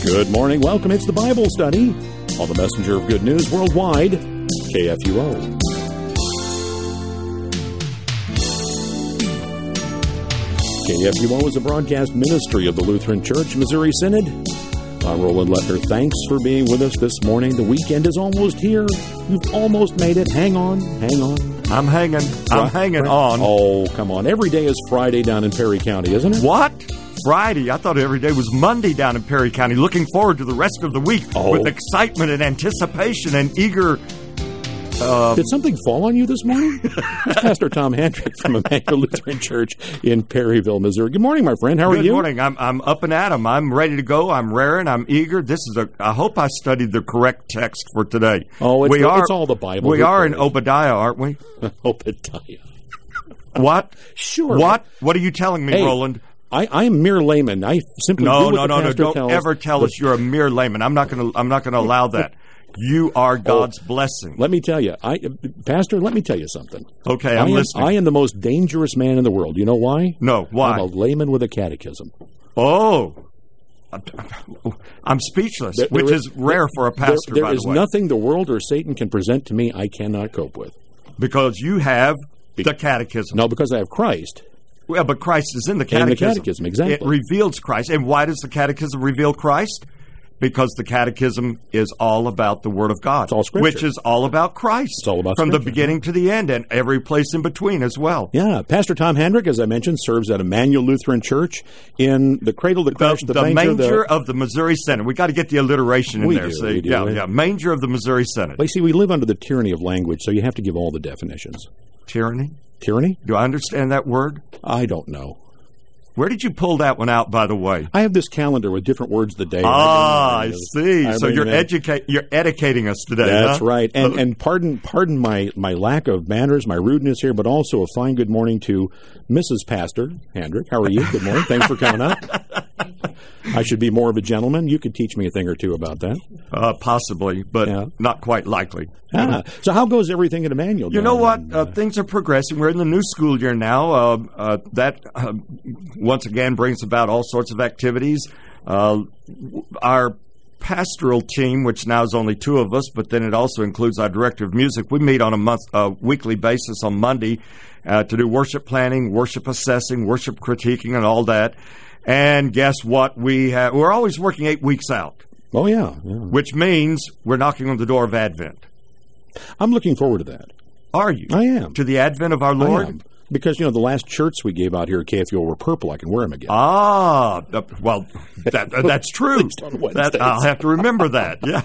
Good morning. Welcome. It's the Bible study on the messenger of good news worldwide, KFUO. KFUO is a broadcast ministry of the Lutheran Church Missouri Synod. I'm Roland Lettner. Thanks for being with us this morning. The weekend is almost here. You've almost made it. Hang on. I'm hanging on. Oh, come on. Every day is Friday down in Perry County, isn't it? What? Friday? I thought every day was Monday down in Perry County. Looking forward to the rest of the week with excitement and anticipation and eager... Did something fall on you this morning? It's Pastor Tom Hendrick from Emmanuel Lutheran Church in Perryville, Missouri. Good morning, my friend. How are you? Good morning. I'm up and at 'em. I'm ready to go. I'm raring. I'm eager. I hope I studied the correct text for today. Oh, it's all the Bible. We are in Obadiah, aren't we? Obadiah. What? Sure. What? What are you telling me, Roland? I'm mere layman. I simply do what the pastor tells. Don't ever tell us you're a mere layman. I'm not going to allow that. You are God's blessing. Let me tell you, Pastor, let me tell you something. Okay, I'm listening. I am the most dangerous man in the world. You know why? No, why? I'm a layman with a catechism. Oh. I'm speechless, which is rare for a pastor, by the way. There is nothing the world or Satan can present to me I cannot cope with. Because you have the catechism. No, because I have Christ. Well, but Christ is in the catechism. In the catechism, exactly. It reveals Christ. And why does the catechism reveal Christ? Because the catechism is all about the Word of God. It's all Scripture. Which is all about Christ. It's all about From Scripture. the beginning to the end, and every place in between as well. Yeah. Pastor Tom Hendrick, as I mentioned, serves at Emmanuel Lutheran Church in the cradle, the crèche, the manger of the Missouri Synod. We got to get the alliteration in there. We do. Yeah. Manger of the Missouri Synod. Well, you see, we live under the tyranny of language, so you have to give all the definitions. Tyranny? Tyranny? Do I understand that word? I don't know. Where did you pull that one out, by the way? I have this calendar with different words of the day. I see. So you're educating us today. That's huh? right. And pardon my lack of manners, my rudeness here, but also a fine good morning to Mrs. Pastor Hendrick. How are you? Good morning. Thanks for coming up. I should be more of a gentleman. You could teach me a thing or two about that. Possibly, but not quite likely. So how goes everything at Emmanuel? You know what? Things are progressing. We're in the new school year now. That once again brings about all sorts of activities. Our pastoral team, which now is only two of us, but then it also includes our director of music, we meet on a weekly basis on Monday to do worship planning, worship assessing, worship critiquing, and all that. And guess what? We're always working 8 weeks out. Oh, yeah. Which means we're knocking on the door of Advent. I'm looking forward to that. Are you? I am. To the advent of our Lord? I am. Because, the last shirts we gave out here at KFUO were purple. I can wear them again. Well, that's true. I'll have to remember that. Yeah.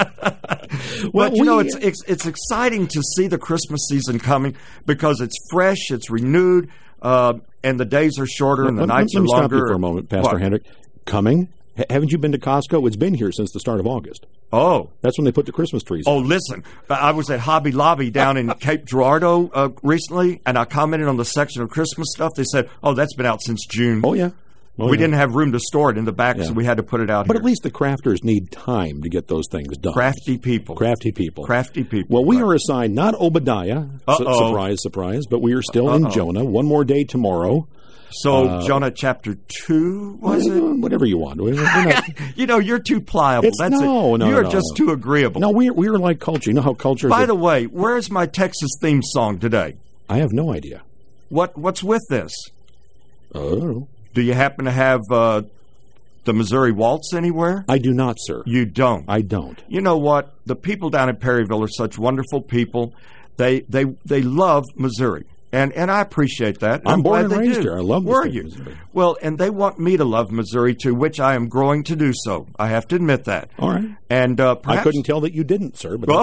Well, it's exciting to see the Christmas season coming because it's fresh, it's renewed, and the days are shorter and the nights are longer. Let me stop you for a moment, Pastor Hendrick. Coming? Haven't you been to Costco? It's been here since the start of August. Oh. That's when they put the Christmas trees in. Listen, I was at Hobby Lobby down in Cape Girardeau recently, and I commented on the section of Christmas stuff. They said, that's been out since June. Oh, yeah. We didn't have room to store it in the back, so we had to put it out But here. At least the crafters need time to get those things done. Crafty people. Well, we are assigned not Obadiah, surprise, but we are still in Jonah. One more day tomorrow. So, Jonah chapter 2, was it? Whatever you want. You're too pliable. You're just too agreeable. No, we're like culture. You know how culture is... By the way, where's my Texas theme song today? I have no idea. What's with this? Oh. Do you happen to have the Missouri Waltz anywhere? I do not, sir. You don't? I don't. You know what? The people down in Perryville are such wonderful people. They love Missouri. And I appreciate that. I'm born and raised here. I love Missouri. Well, and they want me to love Missouri too, which I am growing to do so. I have to admit that. All right. And perhaps I couldn't tell that you didn't, sir. But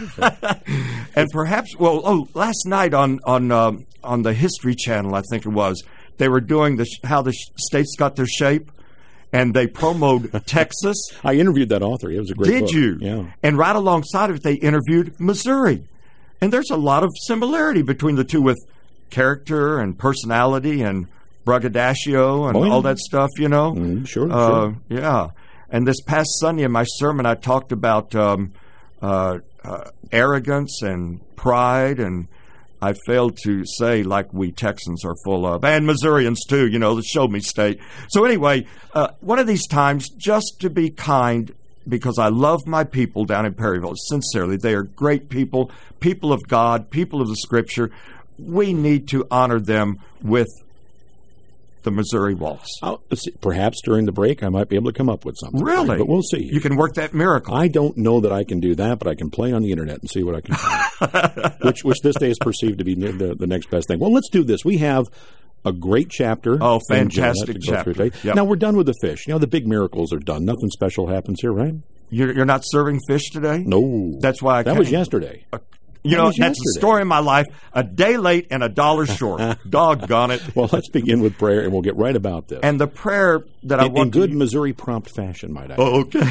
and perhaps, last night on the History Channel, I think it was, they were doing how the states got their shape. And they promoted Texas. I interviewed that author. It was a great book. Did you? Yeah. And right alongside of it, they interviewed Missouri. And there's a lot of similarity between the two with character and personality and braggadocio and all that stuff, Sure. Yeah. And this past Sunday in my sermon, I talked about arrogance and pride and I failed to say, like we Texans are full of, and Missourians too, the show me state. So anyway, one of these times, just to be kind, because I love my people down in Perryville, sincerely. They are great people, people of God, people of the Scripture. We need to honor them with the Missouri Waltz. Perhaps during the break I might be able to come up with something. Really? But we'll see. You can work that miracle. I don't know that I can do that, but I can play on the internet and see what I can find. which this day is perceived to be the next best thing. Well, let's do this. We have a great chapter. Oh, fantastic chapter. Yep. Now, we're done with the fish. The big miracles are done. Nothing special happens here, right? You're not serving fish today? No. That's why That was yesterday. That's the story of my life. A day late and $1 short. Doggone it. Well, let's begin with prayer, and we'll get right about this. And the prayer that I want in good Missouri prompt fashion, might I add. Oh, okay.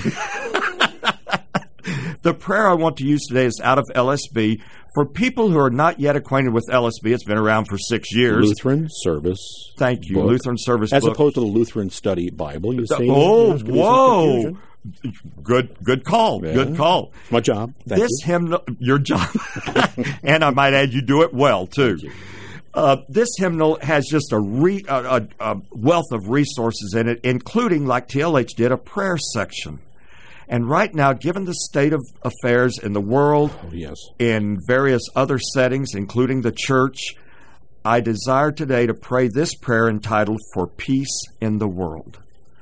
The prayer I want to use today is out of LSB. For people who are not yet acquainted with LSB, it's been around for 6 years. Lutheran Service. Thank you. Book. Lutheran Service As book. opposed to the Lutheran Study Bible. You see? Oh, whoa. Good call. Yeah. Good call. My job. Thank This you. hymnal, your job. And I might add, you do it well, too. This hymnal has just a wealth of resources in it, including, like TLH did, a prayer section. And right now, given the state of affairs in the world, in various other settings, including the church, I desire today to pray this prayer entitled, For Peace in the World.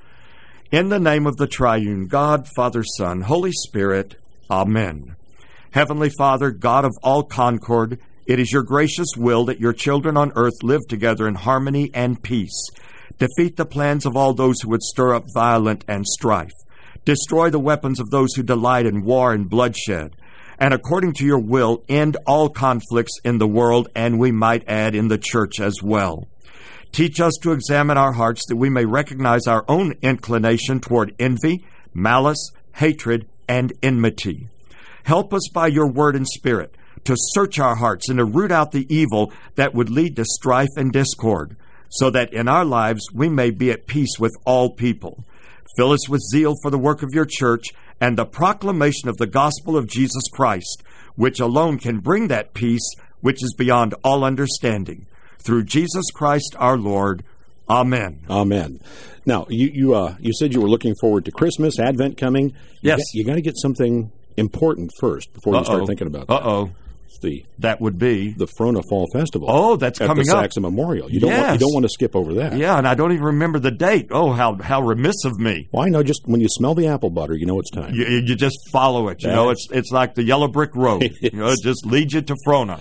In the name of the triune God, Father, Son, Holy Spirit, Amen. Heavenly Father, God of all concord, it is your gracious will that your children on earth live together in harmony and peace. Defeat the plans of all those who would stir up violence and strife. Destroy the weapons of those who delight in war and bloodshed. And according to your will, end all conflicts in the world, and we might add in the church as well. Teach us to examine our hearts that we may recognize our own inclination toward envy, malice, hatred, and enmity. Help us by your word and spirit to search our hearts and to root out the evil that would lead to strife and discord, so that in our lives we may be at peace with all people. Fill us with zeal for the work of your church and the proclamation of the gospel of Jesus Christ, which alone can bring that peace which is beyond all understanding. Through Jesus Christ our Lord. Amen. Amen. Now, you said you were looking forward to Christmas, Advent coming. Yes. You got to get something important first before you start thinking about that. That would be the Frona Fall Festival. Oh, that's coming up. At the Saxon Memorial. You don't want to skip over that. Yeah, and I don't even remember the date. Oh, how remiss of me. Well, I know just when you smell the apple butter, you know it's time. You just follow it. It's like the yellow brick road. It just leads you to Frona.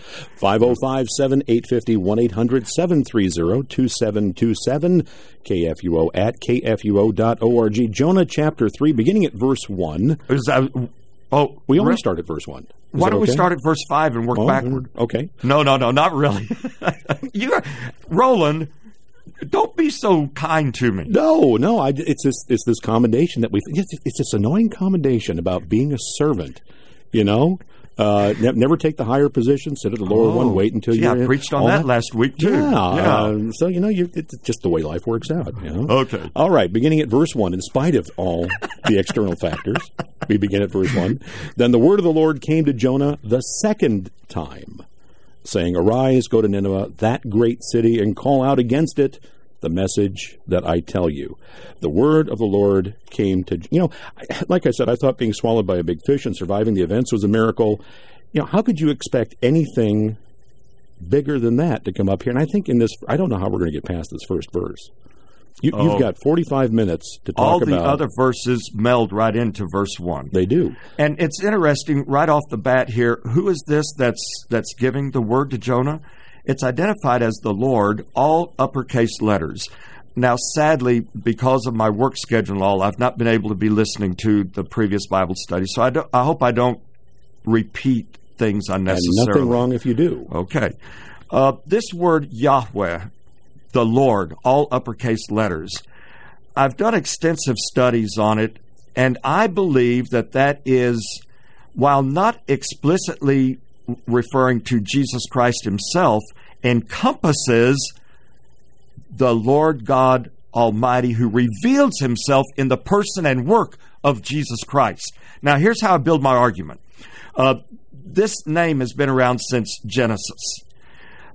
505-7850-1-800-730-2727. KFUO at kfuo.org. Jonah chapter 3, beginning at verse 1. We only start at verse 1. Why don't we start at verse 5 and work backward? Okay. No, not really. Roland, don't be so kind to me. No. It's this commendation that it's this annoying commendation about being a servant. Never take the higher position, sit at the lower one, wait until you're in. I preached on that last week, too. Yeah. So, it's just the way life works out. Okay. All right, beginning at verse 1, in spite of all the external factors, we begin at verse 1. Then the word of the Lord came to Jonah the second time, saying, Arise, go to Nineveh, that great city, and call out against it the message that I tell you. The word of the Lord came to, like I said, I thought being swallowed by a big fish and surviving the events was a miracle. How could you expect anything bigger than that to come up here? And I think I don't know how we're going to get past this first verse. You've got 45 minutes to talk about. All the other verses meld right into verse 1. They do. And it's interesting, right off the bat here, who is this that's giving the word to Jonah? It's identified as the Lord, all uppercase letters. Now, sadly, because of my work schedule and all, I've not been able to be listening to the previous Bible study. So I hope I don't repeat things unnecessarily. And nothing wrong if you do. Okay. This word Yahweh, the Lord, all uppercase letters, I've done extensive studies on it, and I believe that is, while not explicitly referring to Jesus Christ himself, encompasses the Lord God Almighty, who reveals himself in the person and work of Jesus Christ. Now, here's how I build my argument. This name has been around since Genesis.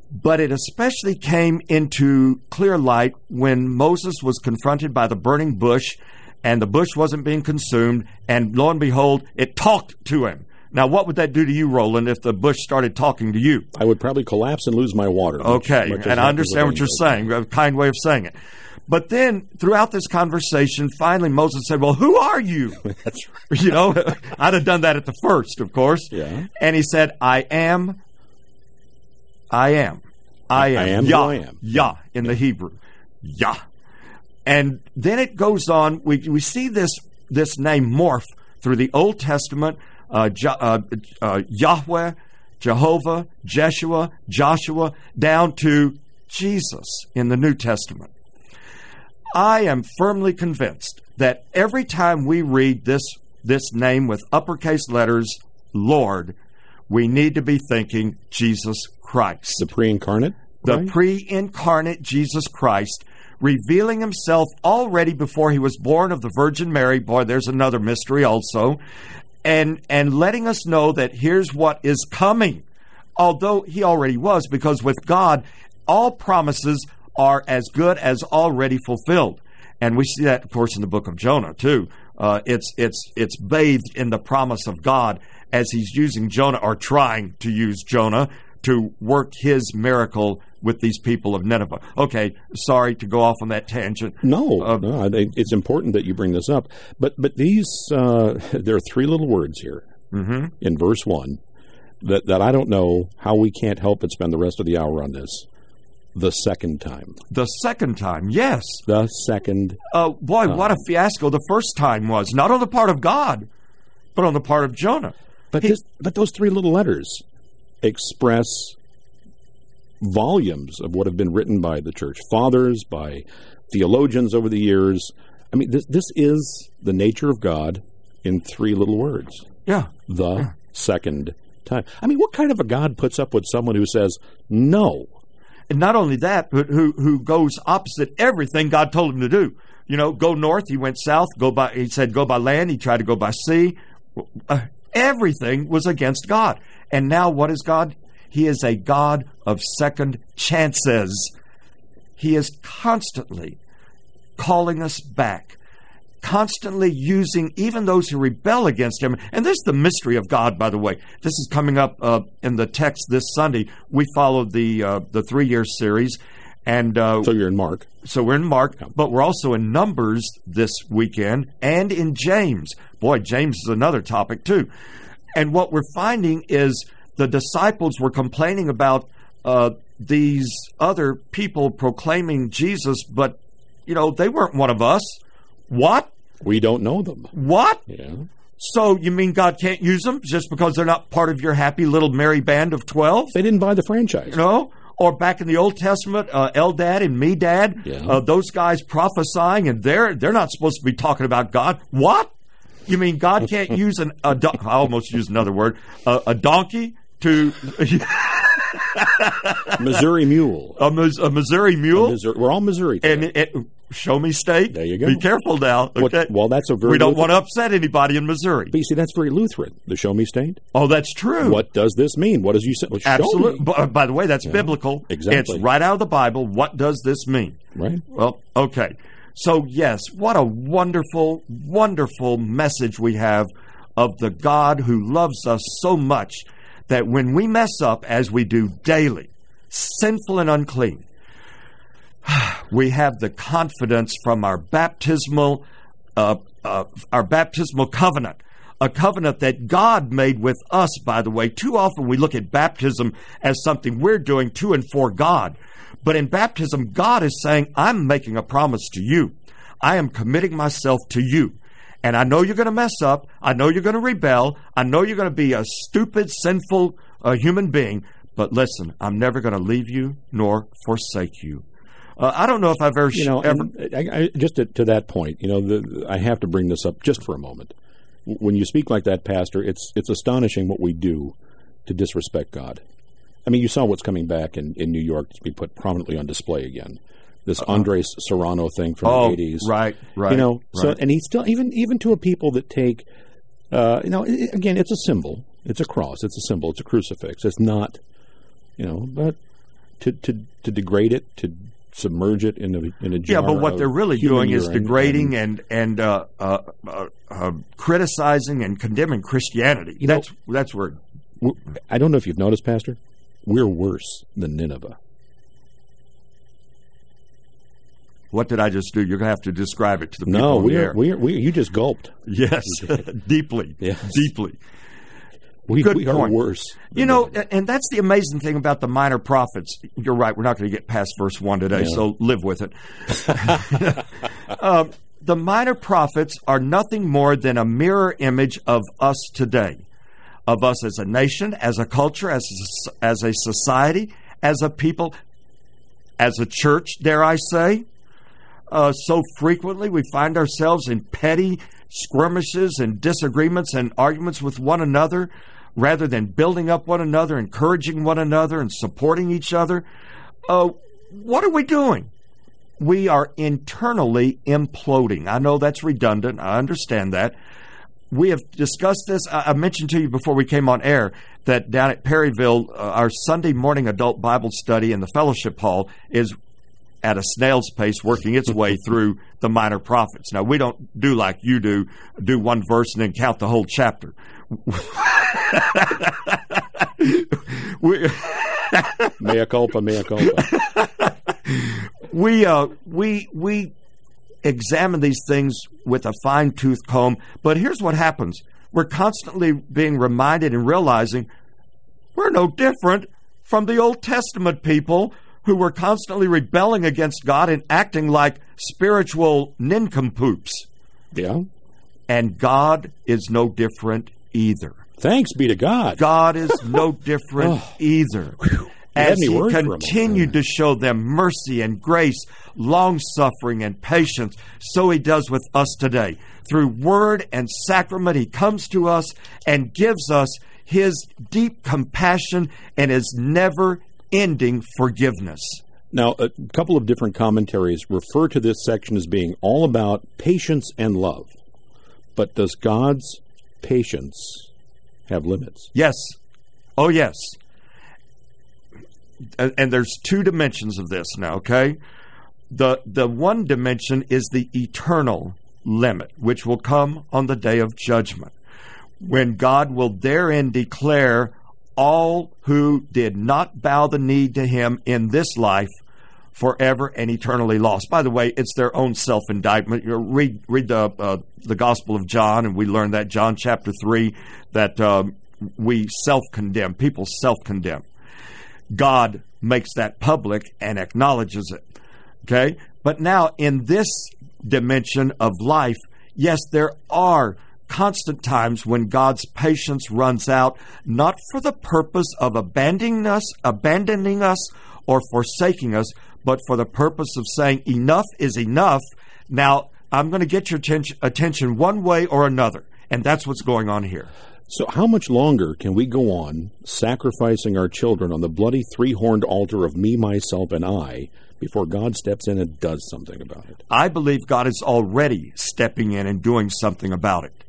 But it especially came into clear light when Moses was confronted by the burning bush, and the bush wasn't being consumed, and lo and behold, it talked to him. Now, what would that do to you, Roland, if the bush started talking to you? I would probably collapse and lose my water. Okay, and I understand what you're saying, a kind way of saying it. But then, throughout this conversation, finally Moses said, well, who are you? That's right. You know, I'd have done that at the first, of course. Yeah. And he said, I am Yah. I am. Yah in the Hebrew. Yah. And then it goes on. We see this name morph through the Old Testament. Yahweh, Jehovah, Jeshua, Joshua, down to Jesus in the New Testament. I am firmly convinced that every time we read this name with uppercase letters, Lord, we need to be thinking Jesus Christ. The pre-incarnate? The right? pre-incarnate Jesus Christ, revealing himself already before he was born of the Virgin Mary. Boy, there's another mystery also. And letting us know that here's what is coming. Although he already was, because with God, all promises are as good as already fulfilled. And we see that, of course, in the book of Jonah, too. It's bathed in the promise of God as he's using Jonah, or trying to use Jonah, to work his miracle with these people of Nineveh. Okay, sorry to go off on that tangent. No, I think it's important that you bring this up. But these, there are three little words here in verse 1 that I don't know how we can't help but spend the rest of the hour on this. The second time. The second time, yes. The second boy, what a fiasco the first time was. Not on the part of God, but on the part of Jonah. But those three little letters express volumes of what have been written by the church fathers, by theologians over the years. I mean, this is the nature of God in three little words. Yeah. The second time. I mean, what kind of a God puts up with someone who says no? And not only that, but who goes opposite everything God told him to do. You know, go north, he went south. He said go by land, he tried to go by sea. Everything was against God. And now what is God? He is a God of second chances. He is constantly calling us back, constantly using even those who rebel against him. And this is the mystery of God, by the way. This is coming up in the text this Sunday. We followed the 3-year series. And so you're in Mark. So we're in Mark, but we're also in Numbers this weekend and in James. Boy, James is another topic too. And what we're finding is the disciples were complaining about these other people proclaiming Jesus, but, you know, they weren't one of us. What? We don't know them. What? Yeah. So you mean God can't use them just because they're not part of your happy little merry band of 12? They didn't buy the franchise. You know? Or back in the Old Testament, Eldad and Medad, those guys prophesying, and they're not supposed to be talking about God. What? You mean God can't use I almost used another word, a donkey to... Missouri Mule. A Missouri Mule? We're all Missouri today. And show me state. There you go. Be careful now. Okay? Well, that's a very... We don't want to upset anybody in Missouri. But you see, that's very Lutheran, the show me state. Oh, that's true. What does this mean? What does you say? Well, absolutely. By the way, that's biblical. Exactly. It's right out of the Bible. What does this mean? Right. Well, okay. So, yes, what a wonderful, wonderful message we have of the God who loves us so much that when we mess up, as we do daily, sinful and unclean, we have the confidence from our baptismal covenant, a covenant that God made with us, by the way. Too often we look at baptism as something we're doing to and for God. But in baptism, God is saying, I'm making a promise to you. I am committing myself to you. And I know you're going to mess up. I know you're going to rebel. I know you're going to be a stupid, sinful human being. But listen, I'm never going to leave you nor forsake you. I don't know if I've ever... just to that point, I have to bring this up just for a moment. When you speak like that, Pastor, it's astonishing what we do to disrespect God. I mean, you saw what's coming back in New York to be put prominently on display again. This Andres Serrano thing from the 80s. Right. So, and he's still, even to a people that take, again, it's a symbol. It's a cross. It's a symbol. It's a crucifix. It's not, but to degrade it, to submerge it in a jar. Yeah, but what they're really doing is degrading and criticizing and condemning Christianity. That's where. I don't know if you've noticed, Pastor, we're worse than Nineveh. What did I just do? You're going to have to describe it to the people. No, you just gulped. Yes, deeply, yes. Deeply. We are worse. And that's the amazing thing about the minor prophets. You're right. We're not going to get past verse 1 today, so live with it. The minor prophets are nothing more than a mirror image of us today, of us as a nation, as a culture, as a society, as a people, as a church, dare I say. So frequently we find ourselves in petty skirmishes and disagreements and arguments with one another, rather than building up one another, encouraging one another, and supporting each other. What are we doing? We are internally imploding. I know that's redundant. I understand that. We have discussed this. I mentioned to you before we came on air that down at Perryville, our Sunday morning adult Bible study in the fellowship hall is at a snail's pace working its way through the minor prophets. Now, we don't do like you do one verse and then count the whole chapter. Mea culpa, mea culpa. We examine these things with a fine-tooth comb, but here's what happens. We're constantly being reminded and realizing we're no different from the Old Testament people who were constantly rebelling against God and acting like spiritual nincompoops. Yeah. And God is no different either. Thanks be to God. God is no different either. As He continued to show them mercy and grace, long-suffering and patience, so He does with us today. Through word and sacrament, He comes to us and gives us His deep compassion and His never-ending forgiveness. Now, a couple of different commentaries refer to this section as being all about patience and love. But does God's patience have limits? Yes. Oh, yes. And there's two dimensions of this now, okay? The one dimension is the eternal limit, which will come on the day of judgment, when God will therein declare all who did not bow the knee to Him in this life forever and eternally lost. By the way, it's their own self-indictment. You read the Gospel of John, and we learned that, John chapter 3, that we self-condemn. People self-condemn. God makes that public and acknowledges it. Okay? But now, in this dimension of life, yes, there are constant times when God's patience runs out, not for the purpose of abandoning us or forsaking us, but for the purpose of saying, enough is enough. Now, I'm going to get your attention one way or another. And that's what's going on here. So how much longer can we go on sacrificing our children on the bloody three-horned altar of me, myself, and I before God steps in and does something about it? I believe God is already stepping in and doing something about it.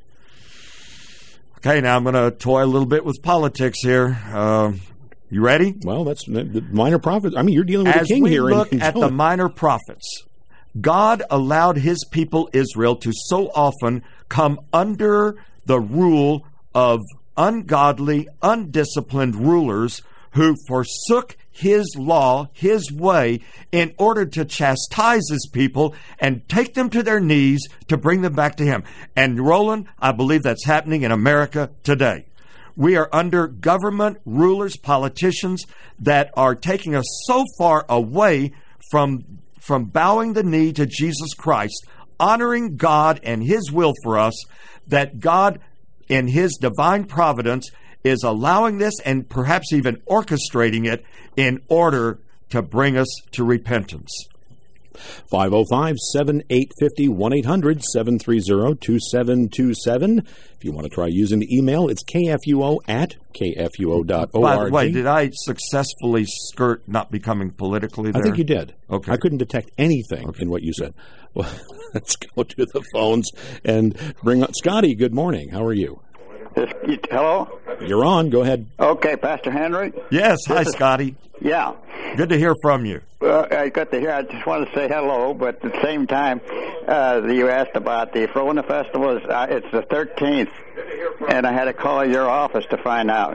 Okay, now I'm going to toy a little bit with politics here. You ready? Well, that's the minor prophets. I mean, you're dealing with a king here. As we look at the minor prophets, God allowed His people Israel to so often come under the rule of ungodly, undisciplined rulers who forsook His law, His way, in order to chastise His people and take them to their knees to bring them back to Him. And Roland, I believe that's happening in America today. We are under government, rulers, politicians that are taking us so far away from bowing the knee to Jesus Christ, honoring God and His will for us, that God, in His divine providence, is allowing this and perhaps even orchestrating it in order to bring us to repentance. 505-7850, 1-800-730-2727. If you want to try using the email, it's kfuo@kfuo.org. By the way, did I successfully skirt not becoming politically there? I think you did. Okay. I couldn't detect anything in what you said. Well, let's go to the phones and bring up Scotty. Good morning. How are you? Hello? You're on. Go ahead. Okay, Pastor Henry? Yes. Hi, Scotty. Yeah. Good to hear from you. I got to hear. I just want to say hello, but at the same time, you asked about the Frona Festival. It's the 13th, and I had to call your office to find out.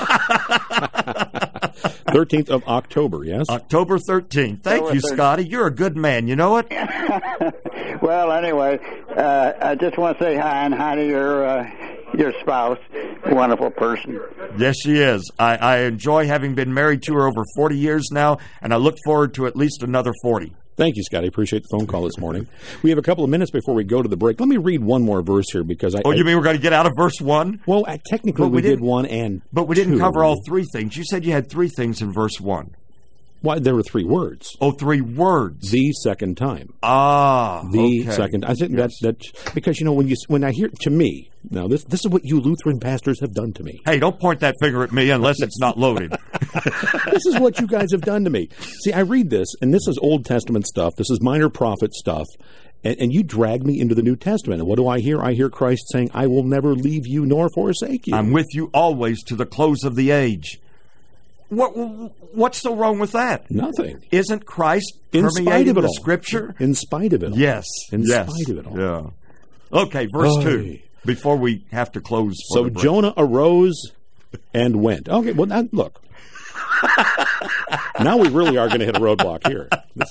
13th of October, yes? October 13th. Thank you, Scotty. You're a good man. You know it? Well, anyway, I just want to say hi and hi to your spouse, wonderful person. Yes, she is. I enjoy having been married to her over 40 years now, and I look forward to at least another 40. Thank you, Scotty. Appreciate the phone call this morning. We have a couple of minutes before we go to the break. Let me read one more verse here because you mean we're going to get out of verse 1? Well, technically we did 1 and But we didn't 2. cover all 3 things. You said you had 3 things in verse 1. Why, there were 3 words. Oh, 3 words. The second time. The second. I think that because when I hear, to me, now this is what you Lutheran pastors have done to me. Hey, don't point that finger at me unless it's not loaded. This is what you guys have done to me. See, I read this, and this is Old Testament stuff. This is minor prophet stuff. And you drag me into the New Testament. And what do I hear? I hear Christ saying, I will never leave you nor forsake you. I'm with you always to the close of the age. What's so wrong with that? Nothing. Isn't Christ permeating the Scripture? In spite of it all. Yes. In spite of it all. Yeah. Okay, verse 2, before we have to close. So Jonah arose and went. Okay, well, look. Now we really are going to hit a roadblock here.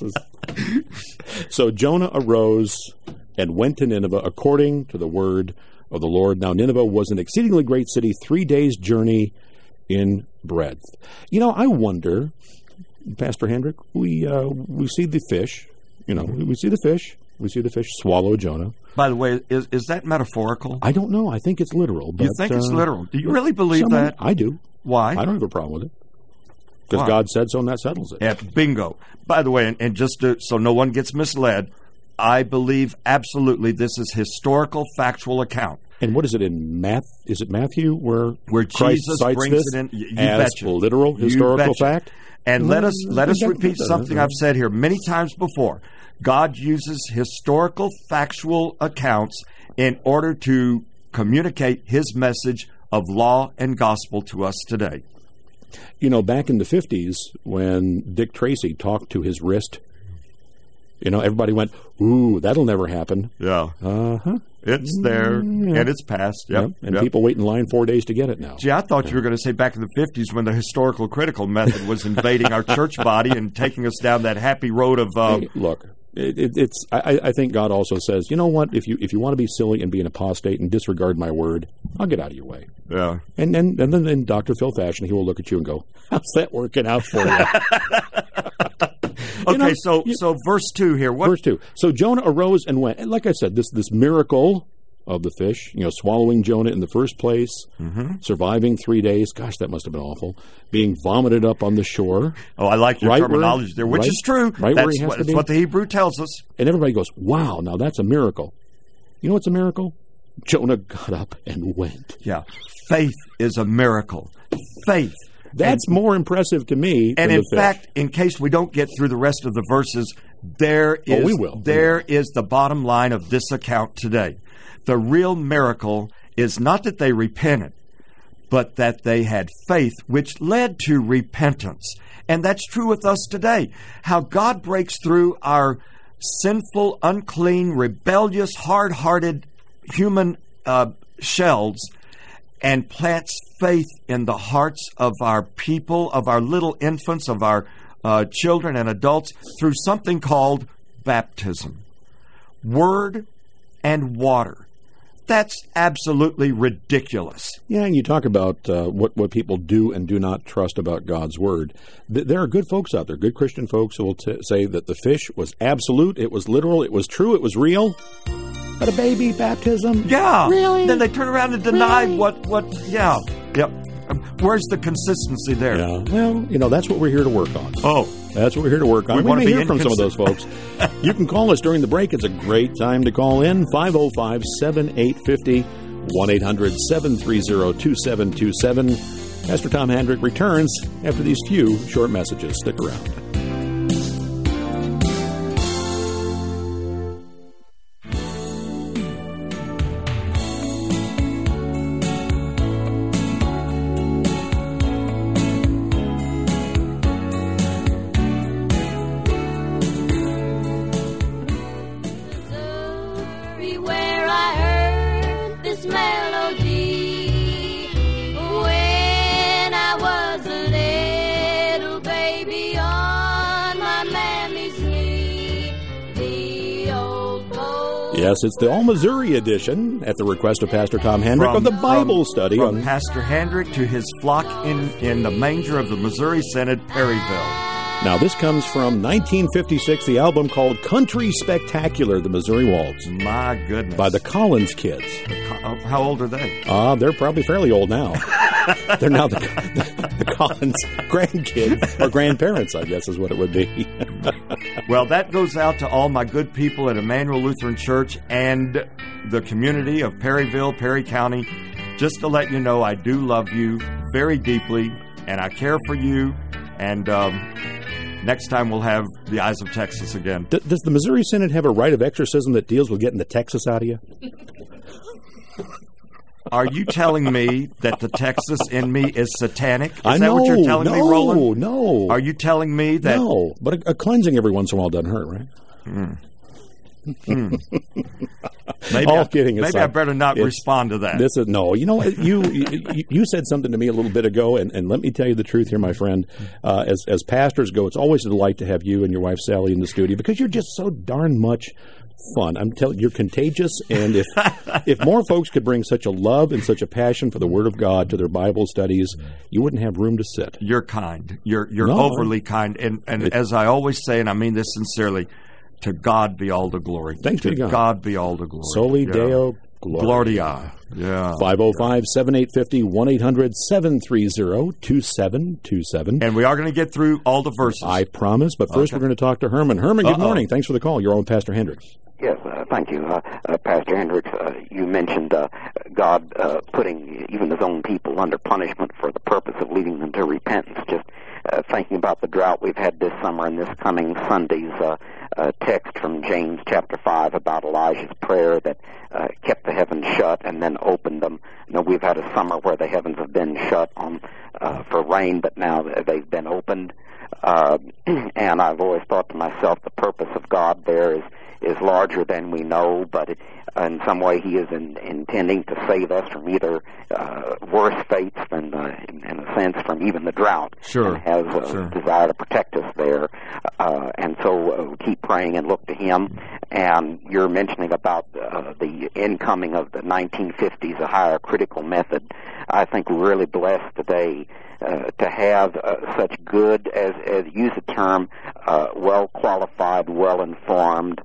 So Jonah arose and went to Nineveh according to the word of the Lord. Now Nineveh was an exceedingly great city, 3 days' journey in breadth. I wonder, Pastor Hendrick, we see the fish. We see the fish. We see the fish swallow Jonah. By the way, is that metaphorical? I don't know. I think it's literal. But, you think it's literal? Do you really believe that? I do. Why? I don't have a problem with it. Because God said so, and that settles it. Yeah, bingo. By the way, and just so no one gets misled, I believe absolutely this is historical, factual account. And what is it in Is it Matthew where Christ Jesus cites brings this it in as literal historical fact? And let us repeat something I've said here many times before. God uses historical, factual accounts in order to communicate His message of law and gospel to us today. Back in the 50s, when Dick Tracy talked to his wrist, everybody went, ooh, that'll never happen. Yeah. Uh-huh. It's there, and it's passed. Yep. And people wait in line 4 days to get it now. Gee, I thought you were going to say back in the 50s when the historical critical method was invading our church body and taking us down that happy road of... Hey, look, I think God also says, you know what, if you want to be silly and be an apostate and disregard my word, I'll get out of your way. Yeah. And then in Dr. Phil fashion, he will look at you and go, how's that working out for you? Okay, so verse 2 here. Verse 2. So Jonah arose and went. And like I said, this miracle of the fish, swallowing Jonah in the first place, surviving 3 days. Gosh, that must have been awful. Being vomited up on the shore. Oh, I like your terminology there, which is true. Right that's where he has to be. What the Hebrew tells us. And everybody goes, wow, now that's a miracle. You know what's a miracle? Jonah got up and went. Yeah. Faith is a miracle. Faith. That's more impressive to me than the fish. And in fact, in case we don't get through the rest of the verses, there is the bottom line of this account today. The real miracle is not that they repented, but that they had faith, which led to repentance. And that's true with us today. How God breaks through our sinful, unclean, rebellious, hard-hearted human shells and plants faith in the hearts of our people, of our little infants, of our children and adults through something called baptism. Word and water. That's absolutely ridiculous. Yeah, and you talk about what people do and do not trust about God's Word. There are good folks out there, good Christian folks who will say that the fish was absolute, it was literal, it was true, it was real. But a baby baptism? Yeah. Really? Then they turn around and deny yeah. Yep. Where's the consistency there? Yeah. Well, that's what we're here to work on. Oh. That's what we're here to work on. We may hear from some of those folks. You can call us during the break. It's a great time to call in. 505-7850, 1-800-730-2727. Pastor Tom Hendrick returns after these few short messages. Stick around. Yes, it's the All-Missouri edition at the request of Pastor Tom Hendrick of the Bible study. From Pastor Hendrick to his flock in the manger of the Missouri Synod, Perryville. Now, this comes from 1956, the album called Country Spectacular, the Missouri Waltz. My goodness. By the Collins Kids. How old are they? They're probably fairly old now. They're now the Collins grandkids, or grandparents, I guess is what it would be. Well, that goes out to all my good people at Emmanuel Lutheran Church and the community of Perryville, Perry County. Just to let you know, I do love you very deeply, and I care for you, and next time we'll have the Eyes of Texas again. Does the Missouri Synod have a rite of exorcism that deals with getting the Texas out of you? Are you telling me that the Texas in me is satanic? Is that what you're telling me, Roland? No. Are you telling me that... No, but a cleansing every once in a while doesn't hurt, right? All kidding aside. Maybe I better not respond to that. No. You know what? You said something to me a little bit ago, and let me tell you the truth here, my friend. As pastors go, it's always a delight to have you and your wife Sally in the studio because you're just so darn much fun. I'm telling you, you're contagious, and if more folks could bring such a love and such a passion for the Word of God to their Bible studies, you wouldn't have room to sit. You're kind. You're overly kind, and as I always say, and I mean this sincerely, to God be all the glory. Thanks be to God. God be all the glory. Soli Deo Gloria. Yeah. 505-7850, 1-800-730-2727. And we are going to get through all the verses. I promise, but first we're going to talk to Herman. Herman, good morning. Thanks for the call. You're on with Pastor Hendricks. Yes, thank you. Pastor Hendricks, you mentioned God putting even his own people under punishment for the purpose of leading them to repentance. Just thinking about the drought we've had this summer and this coming Sunday's text from James chapter 5 about Elijah's prayer that kept the heavens shut and then opened them. You know, we've had a summer where the heavens have been shut for rain, but now they've been opened. And I've always thought to myself, the purpose of God there is larger than we know, but in some way he is intending to save us from either worse fates than, in a sense, from even the drought. Sure. And has a desire to protect us there. And so keep praying and look to him. And you're mentioning about the incoming of the 1950s, a higher critical method. I think we're really blessed today to have such good, as use the term, well-qualified, well-informed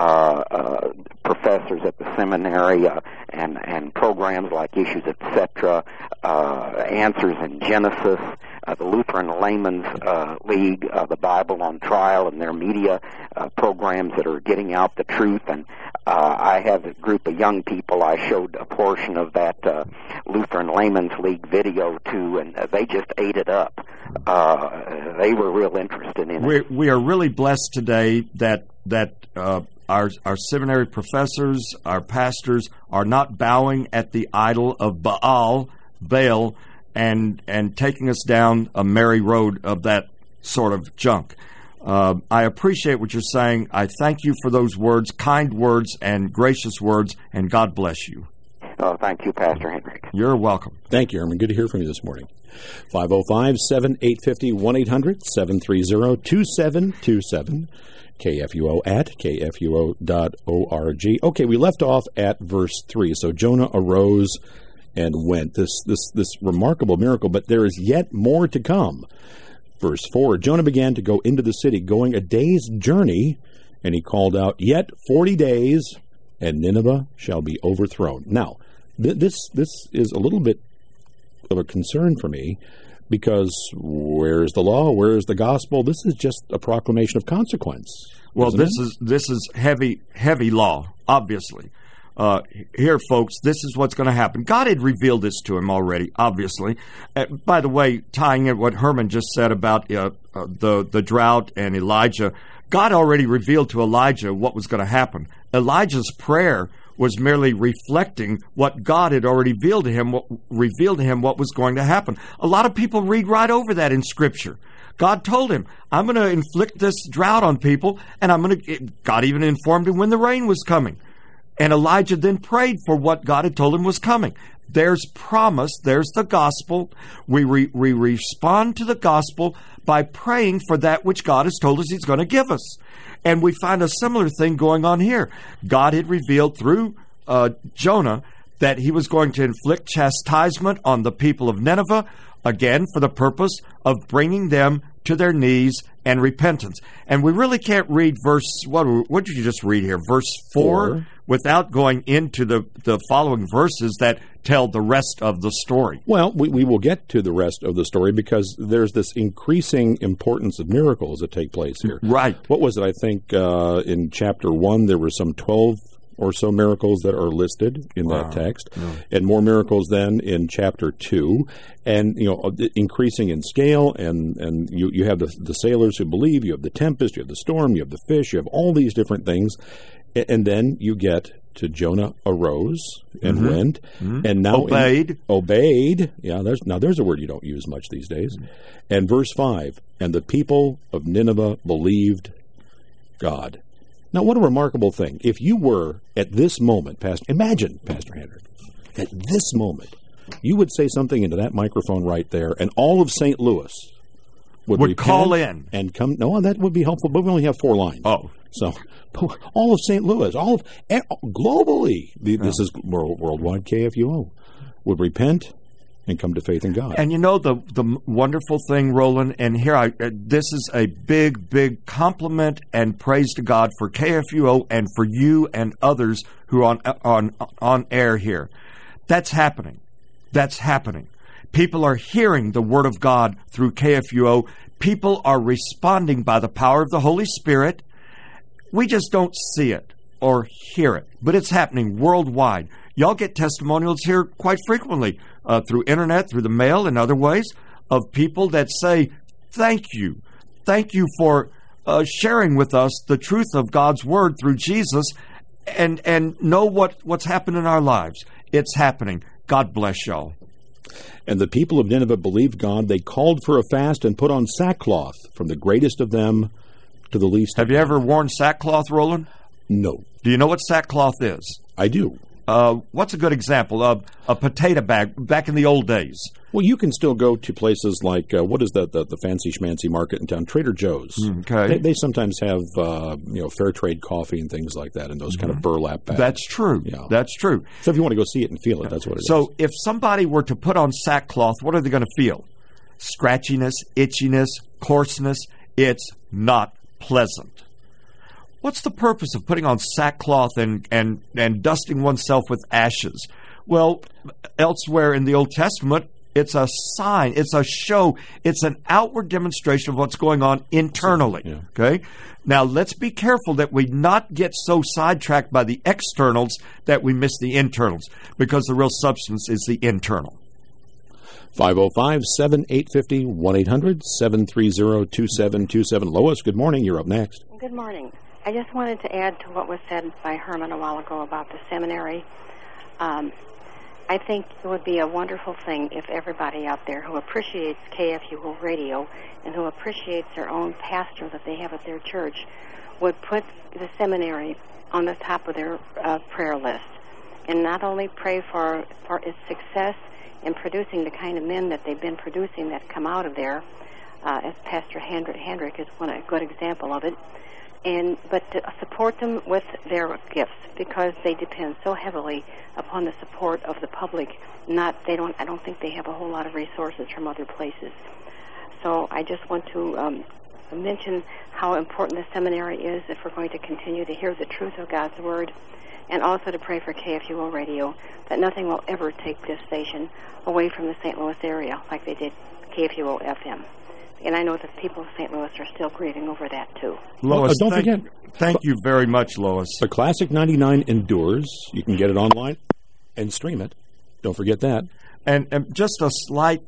professors at the seminary and programs like Issues, etc., Answers in Genesis, the Lutheran Layman's League, the Bible on Trial, and their media programs that are getting out the truth. And I have a group of young people I showed a portion of that Lutheran Layman's League video to, and they just ate it up. They were real interested in it. We are really blessed today that our seminary professors, our pastors, are not bowing at the idol of Baal, and taking us down a merry road of that sort of junk. I appreciate what you're saying. I thank you for those words, kind words and gracious words, and God bless you. Oh, thank you, Pastor Hendrick. You're welcome. Thank you, Herman. Good to hear from you this morning. 505-7850, 1-800-730-2727. KFUO at kfuo.org. Okay, we left off at verse 3. So Jonah arose and went. This remarkable miracle, but there is yet more to come. Verse 4, Jonah began to go into the city, going a day's journey, and he called out, "Yet 40 days, and Nineveh shall be overthrown." Now, this is a little bit of a concern for me, because where is the law? Where is the gospel? This is just a proclamation of consequence. Well, this is heavy law, obviously. Here, folks, this is what's going to happen. God had revealed this to him already, obviously. By the way, tying in what Herman just said about the drought and Elijah, God already revealed to Elijah what was going to happen. Elijah's prayer was merely reflecting what God had already revealed to him what was going to happen. A lot of people read right over that in Scripture. God told him, I'm going to inflict this drought on people, and God even informed him when the rain was coming. And Elijah then prayed for what God had told him was coming. There's promise. There's the gospel. We respond to the gospel by praying for that which God has told us He's going to give us. And we find a similar thing going on here. God had revealed through Jonah that He was going to inflict chastisement on the people of Nineveh, again, for the purpose of bringing them to their knees and repentance. And we really can't read what did you just read here? Verse 4, without going into the following verses that tell the rest of the story. Well, we will get to the rest of the story because there's this increasing importance of miracles that take place here. Right. What was it? I think in chapter 1 there were some 12 or so miracles that are listed in that text, and more miracles then in chapter 2, and increasing in scale, and you have the sailors who believe, you have the tempest, you have the storm, you have the fish, you have all these different things, and then you get to Jonah arose and went, and now obeyed. Yeah, there's a word you don't use much these days. And verse 5, and the people of Nineveh believed God. Now, what a remarkable thing. If you were at this moment, imagine, Pastor Hendrick, at this moment, you would say something into that microphone right there, and all of St. Louis would call in and come. No, that would be helpful, but we only have 4 lines. Oh. So all of St. Louis, globally, this is worldwide KFUO, would repent and come to faith in God. And the wonderful thing, Roland, and here this is a big, big compliment and praise to God for KFUO and for you and others who are on air here. That's happening. That's happening. People are hearing the Word of God through KFUO. People are responding by the power of the Holy Spirit. We just don't see it or hear it, but it's happening worldwide. Y'all get testimonials here quite frequently through internet, through the mail, and other ways of people that say, thank you for sharing with us the truth of God's Word through Jesus, and know what's happened in our lives. It's happening. God bless y'all. And the people of Nineveh believed God. They called for a fast and put on sackcloth, from the greatest of them to the least. Have you ever worn sackcloth, Roland? No. Do you know what sackcloth is? I do. What's a good example of a potato bag back in the old days? Well, you can still go to places like, what is the fancy schmancy market in town? Trader Joe's. Okay. They sometimes have, fair trade coffee and things like that in those kind of burlap bags. That's true. Yeah. That's true. So if you want to go see it and feel it, that's what it is. So if somebody were to put on sackcloth, what are they going to feel? Scratchiness, itchiness, coarseness. It's not pleasant. What's the purpose of putting on sackcloth and dusting oneself with ashes? Well, elsewhere in the Old Testament, it's a sign, it's a show, it's an outward demonstration of what's going on internally. Yeah. Okay? Now, let's be careful that we not get so sidetracked by the externals that we miss the internals, because the real substance is the internal. 505-7850, 1-800-730-2727. Lois, good morning. You're up next. Good morning. I just wanted to add to what was said by Herman a while ago about the seminary. I think it would be a wonderful thing if everybody out there who appreciates KFUO radio and who appreciates their own pastor that they have at their church would put the seminary on the top of their prayer list, and not only pray for its success in producing the kind of men that they've been producing that come out of there, as Pastor Hendrick is a good example of it, but to support them with their gifts, because they depend so heavily upon the support of the public. I don't think they have a whole lot of resources from other places. So I just want to mention how important the seminary is if we're going to continue to hear the truth of God's Word, and also to pray for KFUO radio, that nothing will ever take this station away from the St. Louis area like they did KFUO FM. And I know that people of St. Louis are still grieving over that, too. Lois, don't forget. Thank you very much, Lois. The Classic 99 endures. You can get it online and stream it. Don't forget that. And just a slight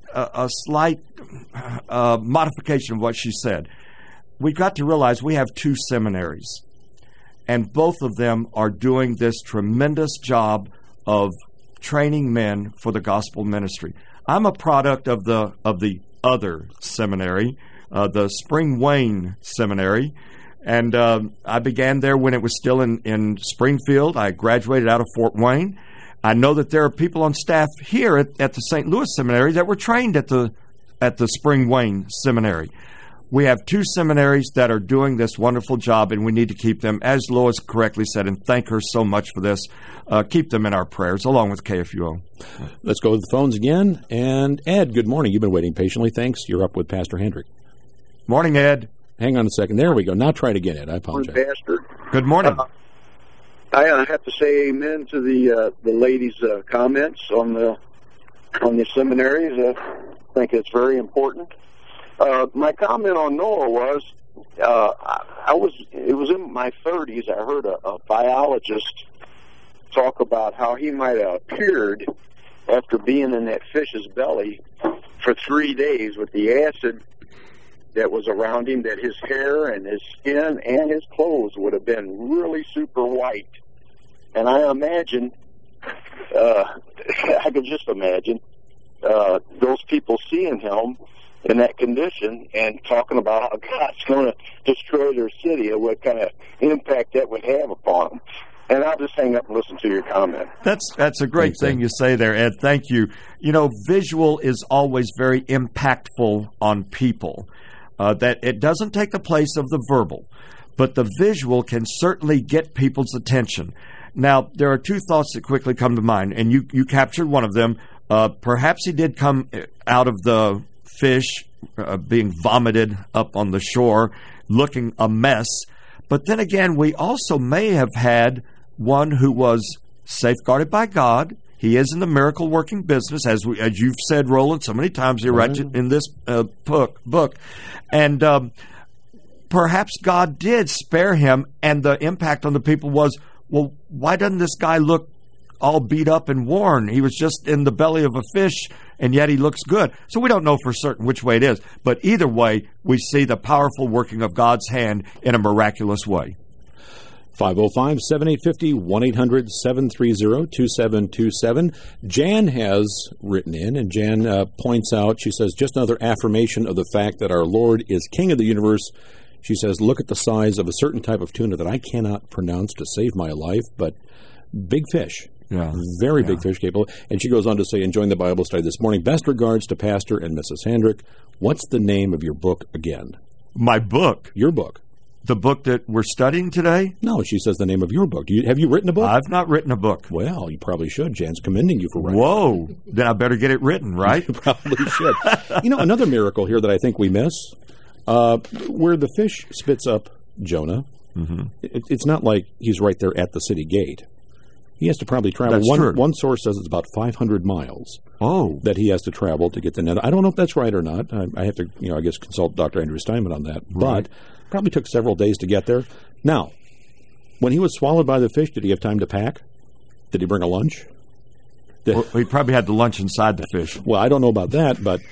modification of what she said. We've got to realize we have 2 seminaries, and both of them are doing this tremendous job of training men for the gospel ministry. I'm a product of the other seminary, the Spring Wayne Seminary, And I began there when it was still in Springfield. I graduated out of Fort Wayne. I know that there are people on staff here at the St. Louis Seminary that were trained at the Spring Wayne Seminary. We have 2 seminaries that are doing this wonderful job, and we need to keep them, as Lois correctly said, and thank her so much for this. Keep them in our prayers, along with KFUO. Let's go to the phones again. And Ed, good morning. You've been waiting patiently. Thanks. You're up with Pastor Hendrick. Morning, Ed. Hang on a second. There we go. Now try it again, Ed. I apologize. Pastor. Good morning. I have to say amen to the ladies' comments on the seminaries. I think it's very important. My comment on Noah was, it was in my 30s. I heard a biologist talk about how he might have appeared after being in that fish's belly for 3 days with the acid that was around him, that his hair and his skin and his clothes would have been really super white. And I imagine, I could just imagine those people seeing him in that condition and talking about how God's going to destroy their city and what kind of impact that would have upon them. And I'll just hang up and listen to your comment. That's a great thing you say there, Ed. Thank you. You know, visual is always very impactful on people. That it doesn't take the place of the verbal, but the visual can certainly get people's attention. Now, there are 2 thoughts that quickly come to mind, and you captured one of them. Perhaps he did come out of the fish being vomited up on the shore, looking a mess. But then again, we also may have had one who was safeguarded by God. He is in the miracle-working business, as you've said, Roland, so many times you write in this book. And perhaps God did spare him, and the impact on the people was, well, why doesn't this guy look all beat up and worn? He was just in the belly of a fish, and yet he looks good. So we don't know for certain which way it is. But either way, we see the powerful working of God's hand in a miraculous way. 505-7850, 1-800-730-2727. Jan has written in, and Jan points out, she says, just another affirmation of the fact that our Lord is King of the universe. She says, look at the size of a certain type of tuna that I cannot pronounce to save my life, but big fish. Yeah. Very big fish capable. And she goes on to say, enjoying the Bible study this morning. Best regards to Pastor and Mrs. Hendrick. What's the name of your book again? My book? Your book. The book that we're studying today? No, she says the name of your book. Have you written a book? I've not written a book. Well, you probably should. Jan's commending you for writing. Whoa. Then I better get it written, right? You probably should. Another miracle here that I think we miss, where the fish spits up Jonah, it's not like he's right there at the city gate. He has to probably travel. That's true. One source says it's about 500 miles that he has to travel to get the net. I don't know if that's right or not. I have to, I guess, consult Dr. Andrew Steinman on that. Right. But probably took several days to get there. Now, when he was swallowed by the fish, did he have time to pack? Did he bring a lunch? Well, he probably had the lunch inside the fish. Well, I don't know about that, but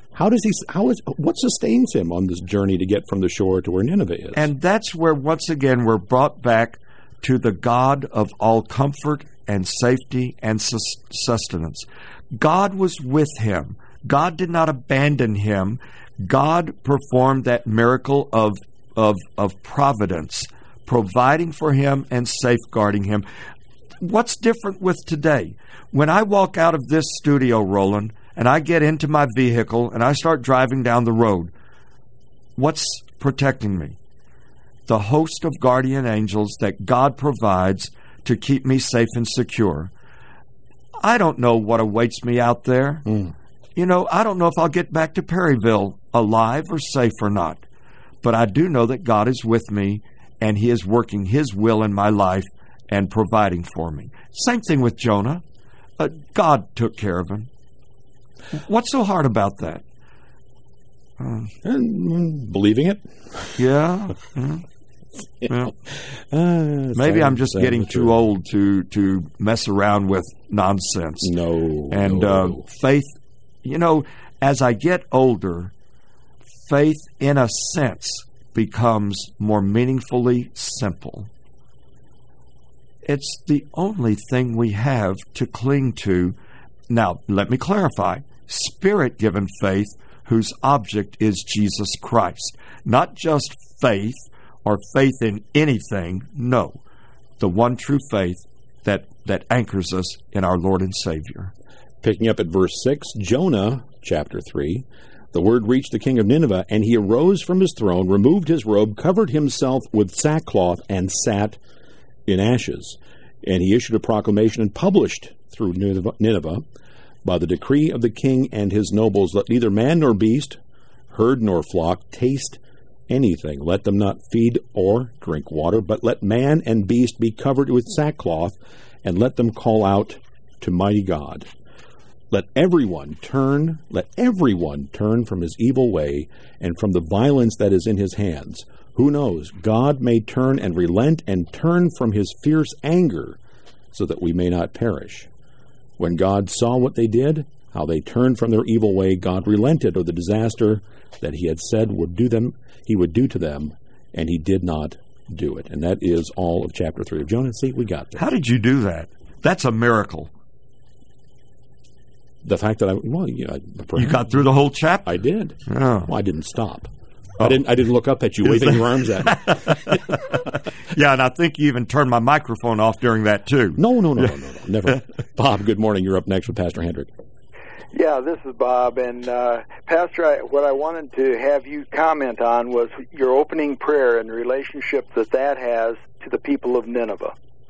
what sustains him on this journey to get from the shore to where Nineveh is? And that's where, once again, we're brought back to the God of all comfort and safety and sustenance. God was with him. God did not abandon him. God performed that miracle of providence, providing for him and safeguarding him. What's different with today? When I walk out of this studio, Roland, and I get into my vehicle and I start driving down the road, what's protecting me? The host of guardian angels that God provides to keep me safe and secure. I don't know what awaits me out there. I don't know if I'll get back to Perryville alive or safe or not. But I do know that God is with me, and he is working his will in my life and providing for me. Same thing with Jonah. God took care of him. What's so hard about that? Believing it? Yeah. Yeah. Maybe I'm just getting too old to mess around with nonsense. No. Faith, as I get older, faith, in a sense, becomes more meaningfully simple. It's the only thing we have to cling to. Now, let me clarify. Spirit-given faith whose object is Jesus Christ. Not just faith or faith in anything. No, the one true faith that anchors us in our Lord and Savior. Picking up at verse 6, Jonah, chapter 3, the word reached the king of Nineveh, and he arose from his throne, removed his robe, covered himself with sackcloth, and sat in ashes. And he issued a proclamation and published through Nineveh, by the decree of the king and his nobles, let neither man nor beast, herd nor flock, taste anything. Let them not feed or drink water, but let man and beast be covered with sackcloth, and let them call out to mighty God. Let everyone turn from his evil way and from the violence that is in his hands. Who knows? God may turn and relent and turn from his fierce anger so that we may not perish. When God saw what they did, how they turned from their evil way, God relented of the disaster that he had said he would do to them, and he did not do it. And that is all of chapter 3 of Jonah. See, we got there. How did you do that? That's a miracle. The fact that you got through the whole chapter. I did. Oh. Well, I didn't stop. I didn't look up at you, waving your arms at me. Yeah, and I think you even turned my microphone off during that too. No, never. Bob, good morning. You're up next with Pastor Hendrick. Yeah, this is Bob, and Pastor, what I wanted to have you comment on was your opening prayer and the relationship that has to the people of Nineveh.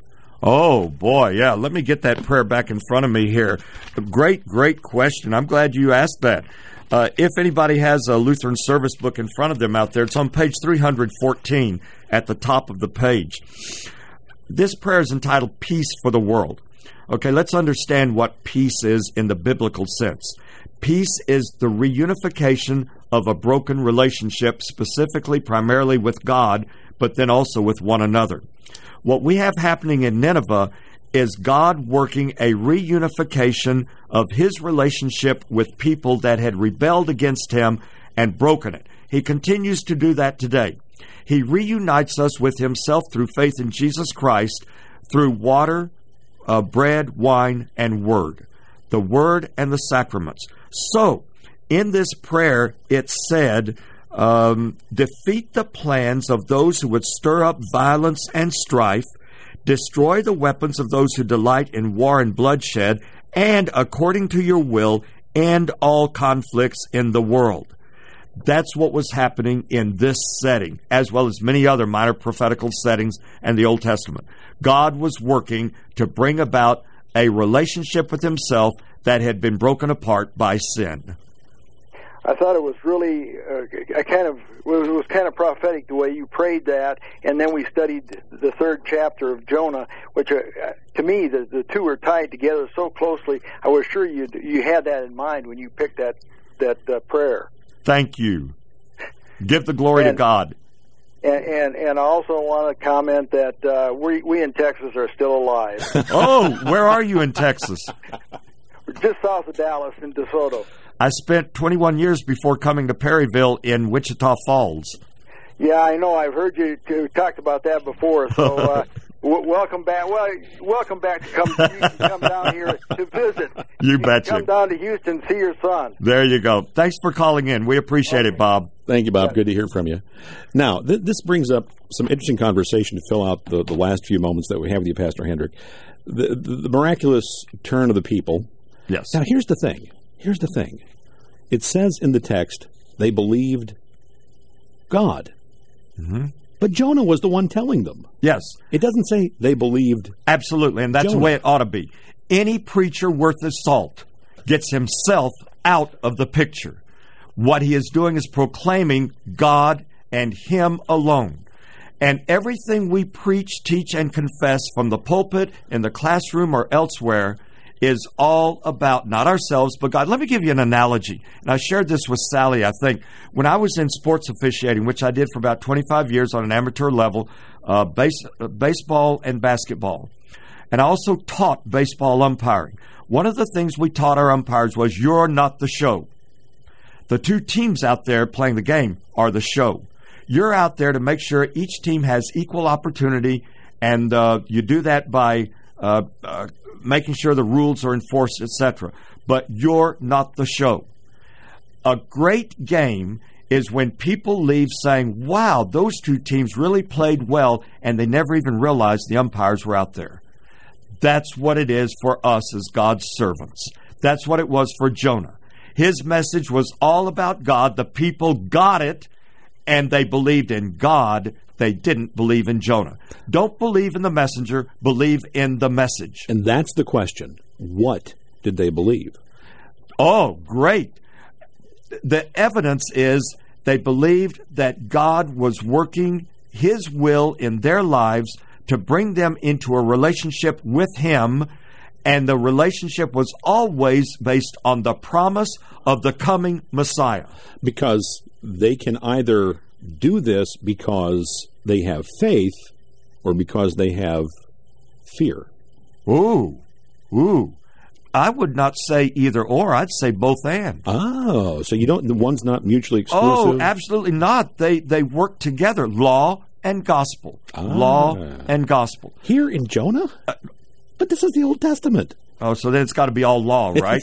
Oh, boy, yeah. Let me get that prayer back in front of me here. A great question. I'm glad you asked that. If anybody has a Lutheran service book in front of them out there, it's on page 314 at the top of the page. This prayer is entitled Peace for the World. Okay, let's understand what peace is in the biblical sense. Peace is the reunification of a broken relationship, specifically, primarily with God, but then also with one another. What we have happening in Nineveh is God working a reunification of his relationship with people that had rebelled against him and broken it. He continues to do that today. He reunites us with himself through faith in Jesus Christ, through water, bread, wine, and word. The word and the sacraments. So, in this prayer, it said, defeat the plans of those who would stir up violence and strife, destroy the weapons of those who delight in war and bloodshed, and, according to your will, end all conflicts in the world. That's what was happening in this setting, as well as many other minor prophetical settings in the Old Testament. God was working to bring about a relationship with himself that had been broken apart by sin. I thought it was really it was kind of prophetic the way you prayed that, and then we studied the third chapter of Jonah, which to me the two are tied together so closely. I was sure you had that in mind when you picked that prayer. Thank you. Give the glory to God. And I also want to comment that we in Texas are still alive. Oh, where are you in Texas? Just south of Dallas in DeSoto. I spent 21 years before coming to Perryville in Wichita Falls. Yeah, I know. I've heard you talked about that before. So welcome back. Well, welcome back to come down here to visit. You betcha. Come down to Houston, see your son. There you go. Thanks for calling in. We appreciate it, Bob. Thank you, Bob. Good to hear from you. Now, this brings up some interesting conversation to fill out the last few moments that we have with you, Pastor Hendrick. The miraculous turn of the people. Yes. Now, here's the thing. It says in the text, they believed God. Mm-hmm. But Jonah was the one telling them. Yes. It doesn't say they believed. Absolutely, and that's Jonah. The way it ought to be. Any preacher worth his salt gets himself out of the picture. What he is doing is proclaiming God and him alone. And everything we preach, teach, and confess from the pulpit, in the classroom, or elsewhere is all about not ourselves, but God. Let me give you an analogy. And I shared this with Sally, I think. When I was in sports officiating, which I did for about 25 years on an amateur level, baseball and basketball. And I also taught baseball umpiring. One of the things we taught our umpires was, you're not the show. The two teams out there playing the game are the show. You're out there to make sure each team has equal opportunity, and you do that by making sure the rules are enforced, etc. But you're not the show. A great game is when people leave saying, wow, those two teams really played well, and they never even realized the umpires were out there. That's what it is for us as God's servants. That's what it was for Jonah. His message was all about God. The people got it, and they believed in God. They didn't believe in Jonah. Don't believe in the messenger. Believe in the message. And that's the question. What did they believe? Oh, great. The evidence is they believed that God was working His will in their lives to bring them into a relationship with Him, and the relationship was always based on the promise of the coming Messiah. Because they can either do this because they have faith or because they have fear. Ooh. I would not say either or. I'd say both and. Oh, so the one's not mutually exclusive? Oh, absolutely not. They work together. Law and gospel. Law and gospel. Here in Jonah? But this is the Old Testament. Oh, so then it's got to be all law, right?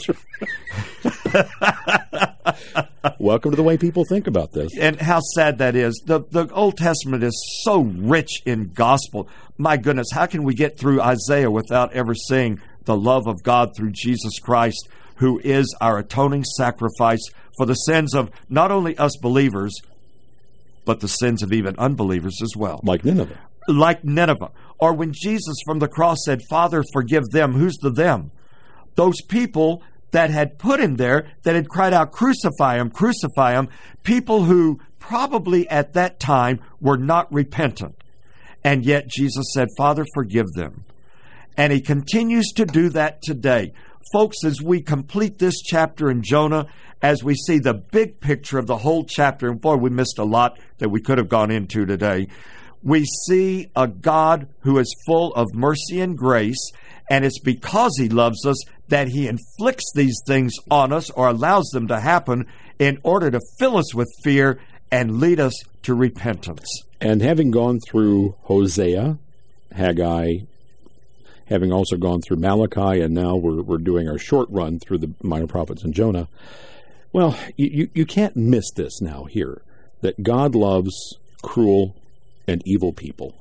Welcome to the way people think about this. And how sad that is. The Old Testament is so rich in gospel. My goodness, how can we get through Isaiah without ever seeing the love of God through Jesus Christ, who is our atoning sacrifice for the sins of not only us believers, but the sins of even unbelievers as well. Like Nineveh. Like Nineveh. Or when Jesus from the cross said, Father, forgive them. Who's the them? Those people that had put him there, that had cried out, crucify him, crucify him, people who probably at that time were not repentant. And yet Jesus said, Father, forgive them. And he continues to do that today. Folks, as we complete this chapter in Jonah, as we see the big picture of the whole chapter, and boy, we missed a lot that we could have gone into today, we see a God who is full of mercy and grace, and it's because he loves us that he inflicts these things on us or allows them to happen in order to fill us with fear and lead us to repentance. And having gone through Hosea, Haggai, having also gone through Malachi, and now we're doing our short run through the minor prophets and Jonah, well, you can't miss this now here, that God loves cruel and evil people.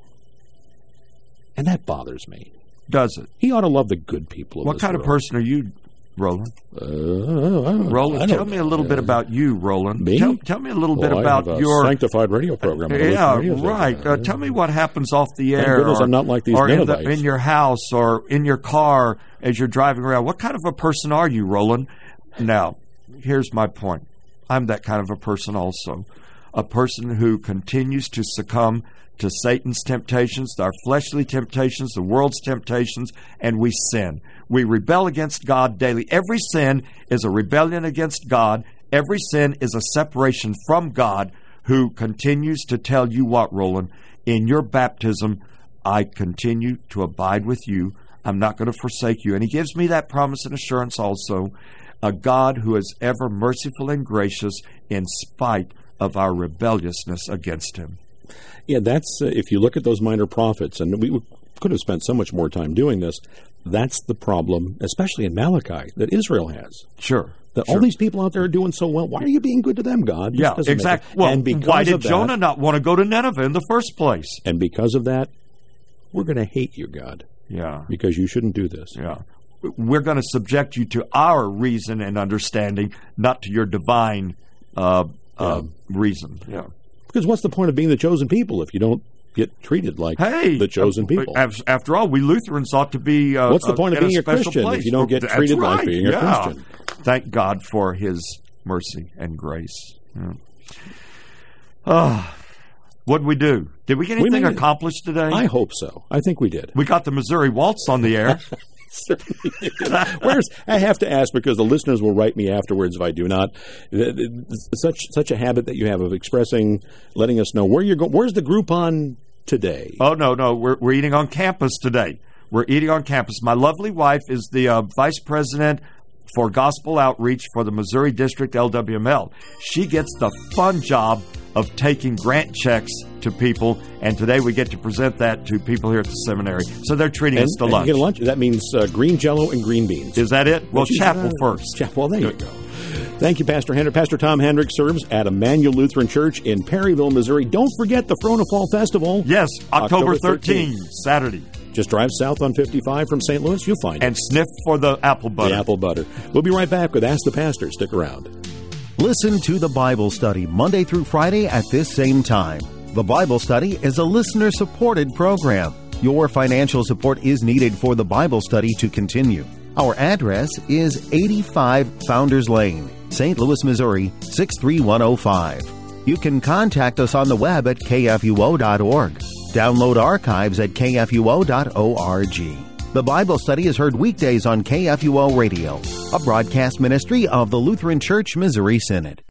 And that bothers me. Does it? He ought to love the good people of What this kind world. of person are you, Roland? Roland, tell me a little bit about you, Roland. Me? Tell me a little bit I about have a your sanctified radio program. Yeah, right. Tell me what happens off the air. Thank goodness I'm not like these or Ninevites. in your house or in your car as you're driving around. What kind of a person are you, Roland? Now, here's my point. I'm that kind of a person also. A person who continues to succumb to Satan's temptations, our fleshly temptations, the world's temptations, and we sin. We rebel against God daily. Every sin is a rebellion against God. Every sin is a separation from God, who continues to tell you what, Roland? In your baptism, I continue to abide with you. I'm not going to forsake you. And he gives me that promise and assurance also. A God who is ever merciful and gracious in spite of our rebelliousness against him. Yeah, that's, if you look at those minor prophets, and we could have spent so much more time doing this, that's the problem, especially in Malachi, that Israel has. Sure. That all these people out there are doing so well. Why are you being good to them, God? Yeah, exactly. Well, why did Jonah not want to go to Nineveh in the first place? And because of that, we're going to hate you, God. Yeah. Because you shouldn't do this. Yeah. We're going to subject you to our reason and understanding, not to your divine reason. Yeah. Because what's the point of being the chosen people if you don't get treated like the chosen people? After all, we Lutherans ought to be what's the point of being a Christian if you don't get treated like being a Christian? Thank God for his mercy and grace. Yeah. What did we do? Did we get anything accomplished today? I hope so. I think we did. We got the Missouri Waltz on the air. I have to ask, because the listeners will write me afterwards if I do not. Such a habit that you have of expressing, letting us know where you're going. Where's the group on today? Oh, no. We're eating on campus today. We're eating on campus. My lovely wife is the vice president for gospel outreach for the Missouri District LWML. She gets the fun job of taking grant checks to people, and today we get to present that to people here at the seminary. So they're treating us to lunch. You get lunch. That means green Jell-O and green beans. Is that it? Well, chapel first. Chapel, there you go. Thank you, Pastor Hendrick. Pastor Tom Hendrick serves at Emmanuel Lutheran Church in Perryville, Missouri. Don't forget the Frona Fall Festival. Yes, October 13th, Saturday. Just drive south on 55 from St. Louis. You'll find it. And sniff for the apple butter. The apple butter. We'll be right back with Ask the Pastor. Stick around. Listen to the Bible Study Monday through Friday at this same time. The Bible Study is a listener-supported program. Your financial support is needed for the Bible study to continue. Our address is 85 Founders Lane, St. Louis, Missouri, 63105. You can contact us on the web at kfuo.org. Download archives at kfuo.org. The Bible Study is heard weekdays on KFUO Radio, a broadcast ministry of the Lutheran Church Missouri Synod.